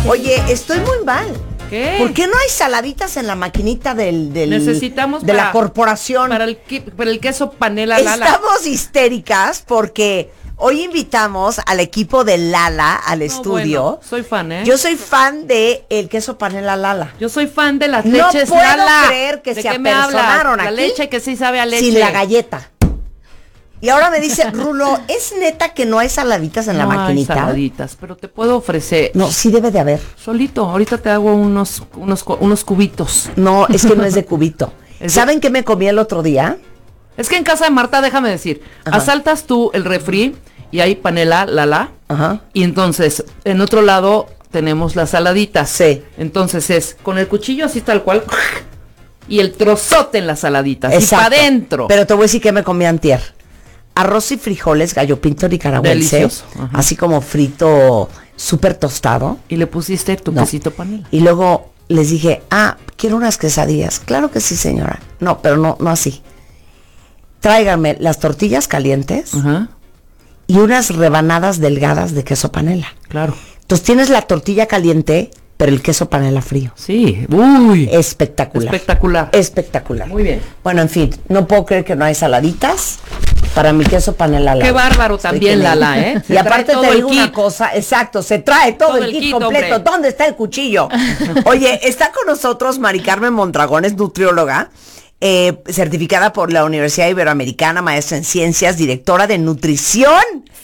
Oye, estoy muy mal. ¿Qué? ¿Por qué no hay saladitas en la maquinita Necesitamos de la corporación? Para el queso panela Lala. Estamos histéricas porque hoy invitamos al equipo de Lala al estudio. Bueno, soy fan, ¿eh? Yo soy fan de el queso panela Lala. Yo soy fan de las No leches puedo Lala. creer que ¿De se qué me hablas? apersonaron aquí La leche que sí sabe a leche. sin la galleta. Y ahora me dice, Rulo, ¿es neta que no hay saladitas en la maquinita? No hay saladitas, pero te puedo ofrecer. No, sí debe de haber. Solito, ahorita te hago unos cubitos. No, es que no es de cubito. ¿Saben qué me comí el otro día? Es que en casa de Marta, déjame decir, asaltas tú el refri y hay panela Lala. Ajá. Y entonces, en otro lado tenemos las saladitas. Sí. Entonces es con el cuchillo así tal cual y el trozote en las saladitas. Exacto. Y para adentro. Pero te voy a decir que me comí antier. Arroz y frijoles, gallo pinto nicaragüense. Delicioso. Ajá. Así como frito, súper tostado. Y le pusiste tu quesito panela. Y luego les dije, quiero unas quesadillas. Claro que sí, señora. No, pero no así. Tráiganme las tortillas calientes. Ajá. Y unas rebanadas delgadas de queso panela. Claro. Entonces tienes la tortilla caliente, pero el queso panela frío. Sí. Uy. Espectacular. Espectacular. Espectacular. Muy bien. Bueno, en fin, no puedo creer que no hay saladitas para mi queso panela Lala. Qué bárbaro también, Lala, ¿eh? Y aparte te digo una cosa, exacto, se trae todo el kit completo. Hombre. ¿Dónde está el cuchillo? Oye, está con nosotros Mari Carmen Mondragón, es nutrióloga, certificada por la Universidad Iberoamericana, maestra en ciencias, directora de nutrición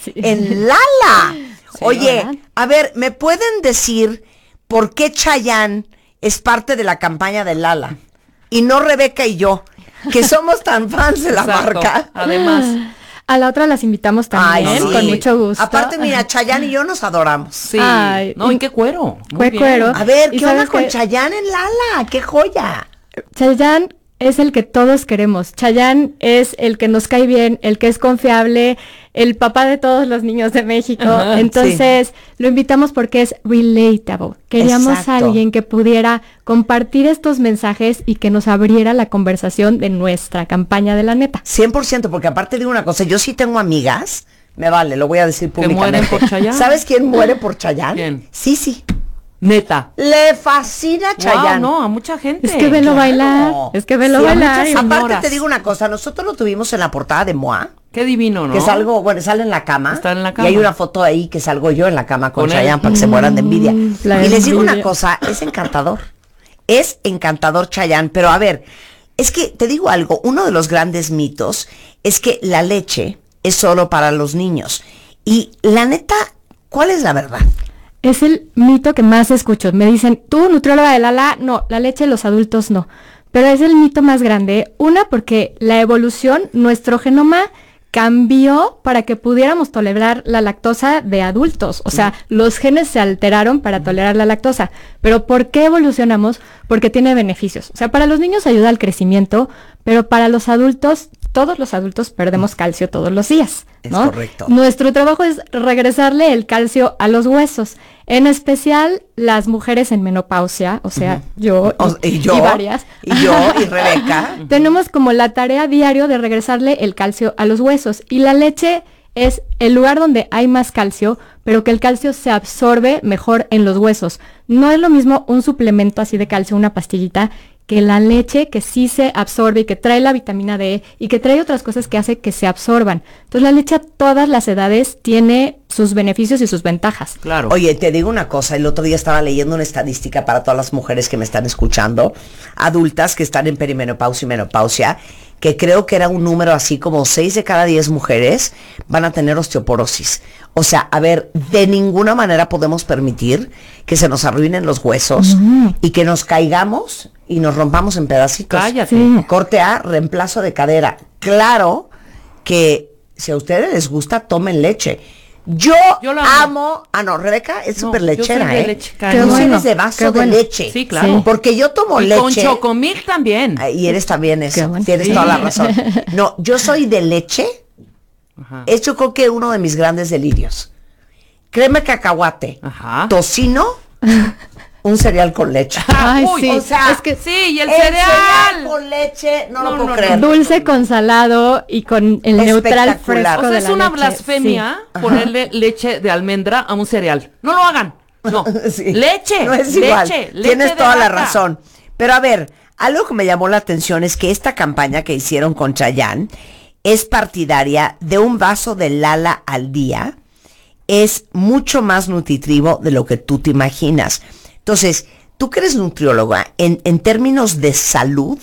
en Lala. Sí, Oye, ¿verdad? a ver, ¿me pueden decir por qué Chayanne es parte de la campaña de Lala? Y no Rebeca y yo, que somos tan fans de la Exacto. marca. Además. A la otra las invitamos también, Ay, sí. con mucho gusto. Aparte, mira, Chayanne y yo nos adoramos. Sí. Ay, No, y y- qué cuero. Muy Qué bien. cuero. A ver, ¿Y ¿qué onda sabes con qué? Chayanne en Lala? ¡Qué joya! Chayanne es el que todos queremos. Chayanne es el que nos cae bien, el que es confiable, el papá de todos los niños de México. Ajá, Entonces, lo invitamos porque es relatable. Queríamos Exacto. a alguien que pudiera compartir estos mensajes y que nos abriera la conversación de nuestra campaña de la neta. 100%, porque aparte digo una cosa, yo sí tengo amigas, me vale, lo voy a decir públicamente. mueren por Chayanne. ¿Sabes quién muere por Chayanne? ¿Quién? Sí. Neta. Le fascina Chayanne. Wow, no, a mucha gente. Es que velo Claro. bailar, es que velo Sí, bailar. muchas Aparte señoras. te digo una cosa, nosotros lo tuvimos en la portada de MOA, Qué divino, ¿no? que salgo, bueno, sale en la cama. Está en la Y cama. hay una foto ahí que salgo yo en la cama con Con él. Chayanne para que se mueran de envidia. La Y les digo una envidia. cosa, es encantador. Es encantador Chayanne, pero a ver, es que te digo algo, uno de los grandes mitos es que la leche es solo para los niños. Y la neta, ¿cuál es la verdad? Es el mito que más escucho. Me dicen, tú, nutrióloga de Lala, no, la leche de los adultos no. Pero es el mito más grande. Una, porque la evolución, nuestro genoma cambió para que pudiéramos tolerar la lactosa de adultos. O sea, los genes se alteraron para tolerar la lactosa. Pero ¿por qué evolucionamos? Porque tiene beneficios. O sea, para los niños ayuda al crecimiento, pero para los adultos, todos los adultos perdemos calcio todos los días, ¿no? Es correcto. Nuestro trabajo es regresarle el calcio a los huesos, en especial las mujeres en menopausia, o sea, yo Y yo, y varias. y yo, y Rebeca. Tenemos como la tarea diario de regresarle el calcio a los huesos, y la leche es el lugar donde hay más calcio, pero que el calcio se absorbe mejor en los huesos. No es lo mismo un suplemento así de calcio, una pastillita, que la leche que sí se absorbe y que trae la vitamina D y que trae otras cosas que hace que se absorban. Entonces la leche a todas las edades tiene sus beneficios y sus ventajas. Claro. Oye, te digo una cosa, el otro día estaba leyendo una estadística para todas las mujeres que me están escuchando, adultas que están en perimenopausia y menopausia, que creo que era un número así como 6 de cada 10 mujeres van a tener osteoporosis. O sea, a ver, de ninguna manera podemos permitir que se nos arruinen los huesos y que nos caigamos y nos rompamos en pedacitos. Cállate. Sí. Corte A, reemplazo de cadera. Claro que si a ustedes les gusta, tomen leche. Yo la amo. No, Rebeca es No, súper yo soy lechera, de ¿eh? leche, Tú cariño. Qué bueno, eres de vaso qué de bueno. leche. Sí, claro. Porque yo tomo Y leche. con chocomilk también. Y eres también eso. Qué bueno. Tienes Sí. toda la razón. No, yo soy de leche. Ajá. Es yo creo que uno de mis grandes delirios. Crema de cacahuate. Ajá. Tocino. Un cereal con leche. Ay, Uy, sí. O sea, es que Sí, y el cereal cereal. con leche, no, No, lo puedo no, creer. dulce con salado y con el neutral Espectacular. fresco O sea, de es la una leche, blasfemia sí. ponerle leche de almendra a un cereal. No lo hagan. No, Sí. leche. No es leche, igual. leche Tienes de toda la vaca. razón. Pero a ver, algo que me llamó la atención es que esta campaña que hicieron con Chayanne es partidaria de un vaso de Lala al día. Es mucho más nutritivo de lo que tú te imaginas. Entonces, tú que eres nutrióloga, en términos de salud,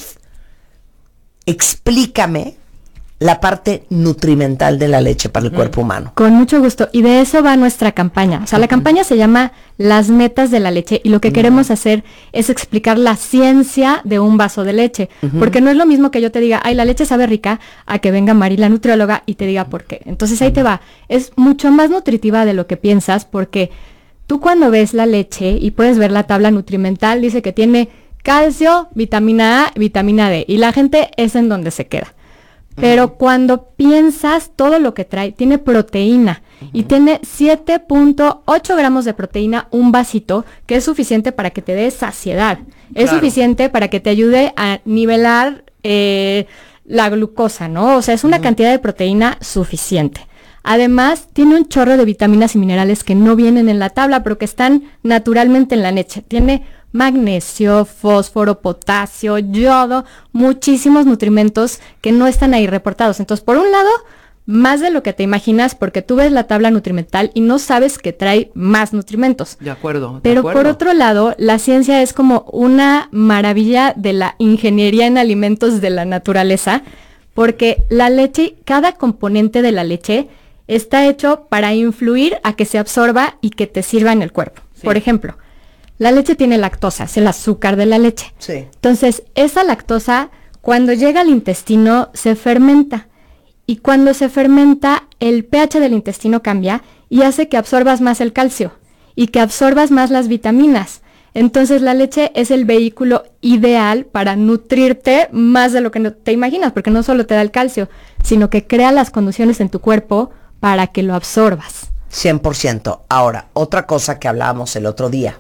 explícame la parte nutrimental de la leche para el cuerpo humano. Con mucho gusto. Y de eso va nuestra campaña. O sea, la campaña se llama Las Netas de la Leche y lo que queremos hacer es explicar la ciencia de un vaso de leche. Porque no es lo mismo que yo te diga, ay, la leche sabe rica, a que venga Mari, la nutrióloga, y te diga por qué. Entonces ahí te va. Es mucho más nutritiva de lo que piensas porque tú cuando ves la leche y puedes ver la tabla nutrimental, dice que tiene calcio, vitamina A, vitamina D. Y la gente es en donde se queda. Pero cuando piensas todo lo que trae, tiene proteína y tiene 7.8 gramos de proteína, un vasito, que es suficiente para que te dé saciedad. Es Claro. suficiente para que te ayude a nivelar la glucosa, ¿no? O sea, es una cantidad de proteína suficiente. Además, tiene un chorro de vitaminas y minerales que no vienen en la tabla, pero que están naturalmente en la leche. Tiene magnesio, fósforo, potasio, yodo, muchísimos nutrimentos que no están ahí reportados. Entonces, por un lado, más de lo que te imaginas, porque tú ves la tabla nutrimental y no sabes que trae más nutrimentos. De acuerdo. Pero por otro lado, la ciencia es como una maravilla de la ingeniería en alimentos de la naturaleza, porque la leche, cada componente de la leche está hecho para influir a que se absorba y que te sirva en el cuerpo. Sí. Por ejemplo, la leche tiene lactosa, es el azúcar de la leche. Sí. Entonces, esa lactosa, cuando llega al intestino, se fermenta. Y cuando se fermenta, el pH del intestino cambia y hace que absorbas más el calcio y que absorbas más las vitaminas. Entonces, la leche es el vehículo ideal para nutrirte más de lo que no te imaginas, porque no solo te da el calcio, sino que crea las condiciones en tu cuerpo para que lo absorbas. 100%. Ahora, otra cosa que hablábamos el otro día.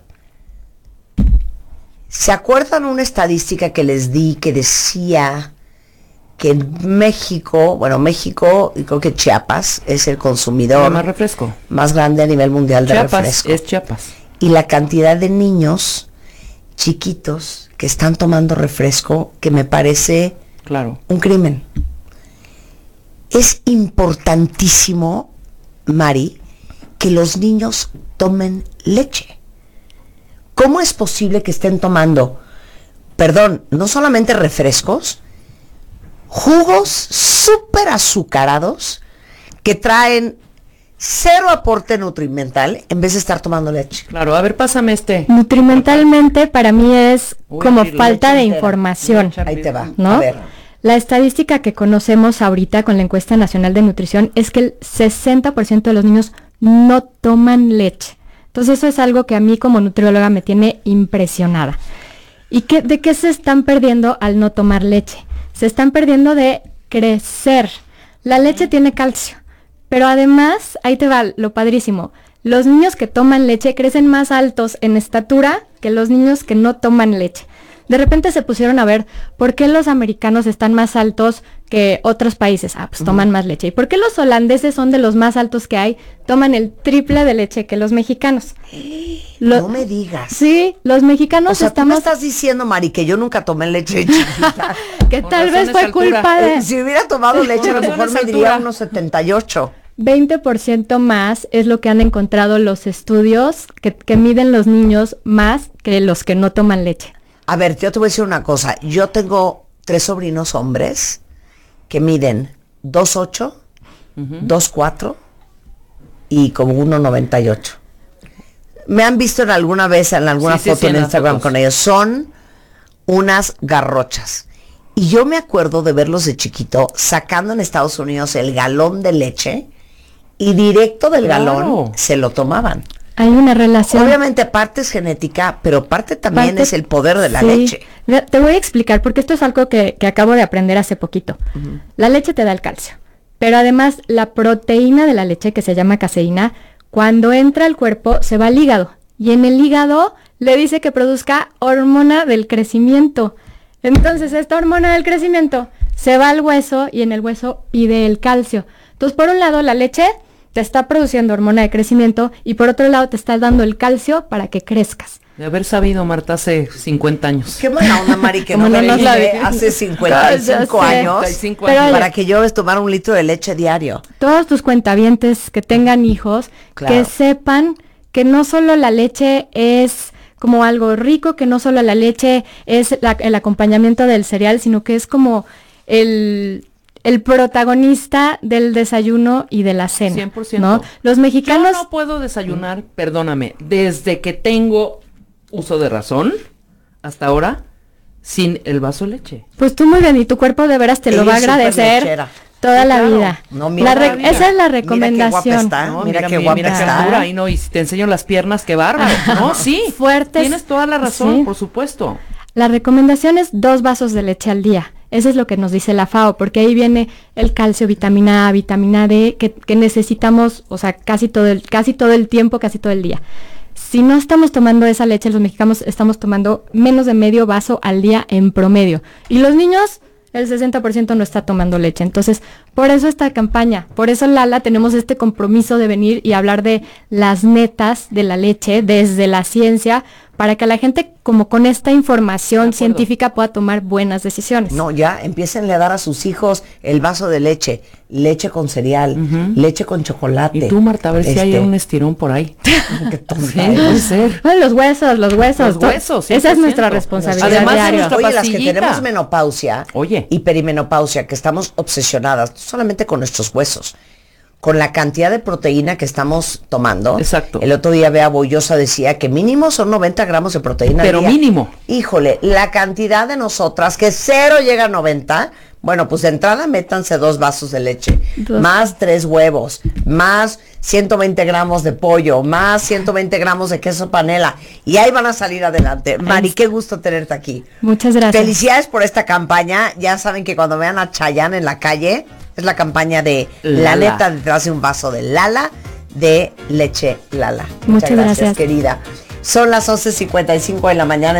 ¿Se acuerdan una estadística que les di que decía que en México, y creo que Chiapas es el consumidor Más refresco. más grande a nivel mundial de Chiapas, refresco? es Chiapas. Y la cantidad de niños chiquitos que están tomando refresco, que me parece Claro. un crimen. Es importantísimo, Mari, que los niños tomen leche. ¿Cómo es posible que estén tomando, no solamente refrescos, jugos súper azucarados que traen cero aporte nutrimental en vez de estar tomando leche? Claro, a ver, pásame este. Nutrimentalmente, para mí es Uy, como sí, falta de entera. información. Ahí te va. ¿No? A ver. La estadística que conocemos ahorita con la encuesta nacional de nutrición es que el 60% de los niños no toman leche. Entonces eso es algo que a mí como nutrióloga me tiene impresionada. ¿Y de qué se están perdiendo al no tomar leche? Se están perdiendo de crecer. La leche tiene calcio, pero además, ahí te va lo padrísimo, los niños que toman leche crecen más altos en estatura que los niños que no toman leche. De repente se pusieron a ver por qué los americanos están más altos que otros países. Ah, pues toman más leche. ¿Y por qué los holandeses son de los más altos que hay? Toman el triple de leche que los mexicanos. No me digas. Sí, los mexicanos O sea, tú me estamos... estás diciendo, Mari, que yo nunca tomé leche de chiquita. que Por tal razón vez fue esa altura. culpa de... Si hubiera tomado leche, a lo Por mejor razón me esa diría altura. unos 78. 20% más es lo que han encontrado los estudios que miden los niños más que los que no toman leche. A ver, yo te voy a decir una cosa. Yo tengo 3 sobrinos hombres que miden 2.8, 2.4 y como 1.98. Me han visto en alguna vez, en alguna Sí, foto en las Instagram fotos. con ellos. Son unas garrochas. Y yo me acuerdo de verlos de chiquito sacando en Estados Unidos el galón de leche y directo del Claro. galón se lo tomaban. Hay una relación... Obviamente parte es genética, pero parte también Parte- es el poder de la sí. leche. Mira, te voy a explicar, porque esto es algo que acabo de aprender hace poquito. La leche te da el calcio, pero además la proteína de la leche, que se llama caseína, cuando entra al cuerpo se va al hígado. Y en el hígado le dice que produzca hormona del crecimiento. Entonces esta hormona del crecimiento se va al hueso y en el hueso pide el calcio. Entonces, por un lado, la leche te está produciendo hormona de crecimiento y por otro lado te está dando el calcio para que crezcas. De haber sabido, Marta, hace 50 años. Qué mala onda, Mari, que Como no no me nos la dije vi. hace 55 años 55 Pero años. para que yo tomara un litro de leche diario. Todos tus cuentavientes que tengan hijos, Claro. que sepan que no solo la leche es como algo rico, que no solo la leche es el acompañamiento del cereal, sino que es como el protagonista del desayuno y de la cena. 100%. ¿no? Los mexicanos... Yo no puedo desayunar, perdóname, desde que tengo uso de razón hasta ahora, sin el vaso de leche. Pues tú muy bien, y tu cuerpo de veras te Ella lo va a es súper agradecer lechera. toda Sí, la claro. vida. No, mira, Esa es la Mira qué guapa recomendación. está. No, mira qué guapa mira qué está. altura, y no, y si te enseño las piernas, qué bárbaro, ¿no? Sí, Fuertes. tienes toda la razón, Sí. por supuesto. La recomendación es 2 vasos de leche al día. Eso es lo que nos dice la FAO, porque ahí viene el calcio, vitamina A, vitamina D, que necesitamos, o sea, casi todo el tiempo, casi todo el día. Si no estamos tomando esa leche, los mexicanos estamos tomando menos de medio vaso al día en promedio. Y los niños, el 60% no está tomando leche. Entonces, por eso esta campaña, por eso Lala tenemos este compromiso de venir y hablar de las netas de la leche desde la ciencia, para que la gente, como con esta información científica, pueda tomar buenas decisiones. No, ya, empiecen a dar a sus hijos el vaso de leche, leche con cereal, leche con chocolate. Y tú, Marta, a ver si hay un estirón por ahí. Qué tonta Sí, eres. puede ser. Bueno, los huesos. Los huesos, Esa es 100%. nuestra responsabilidad Además de diaria. nuestra Oye, las que pastillita. tenemos menopausia Oye. y perimenopausia, que estamos obsesionadas solamente con nuestros huesos, con la cantidad de proteína que estamos tomando. Exacto. El otro día Bea Boyosa decía que mínimo son 90 gramos de proteína Pero al día. mínimo. Híjole, la cantidad de nosotras que 0 llega a 90, bueno, pues de entrada métanse 2 vasos de leche, más 3 huevos, más 120 gramos de pollo, más 120 gramos de queso panela, y ahí van a salir adelante. Mari, qué gusto tenerte aquí. Muchas gracias. Felicidades por esta campaña. Ya saben que cuando vean a Chayanne en la calle, es la campaña de La Lala. neta detrás de un vaso de Lala, de leche Lala. Muchas gracias. querida. Son las 11:55 de la mañana.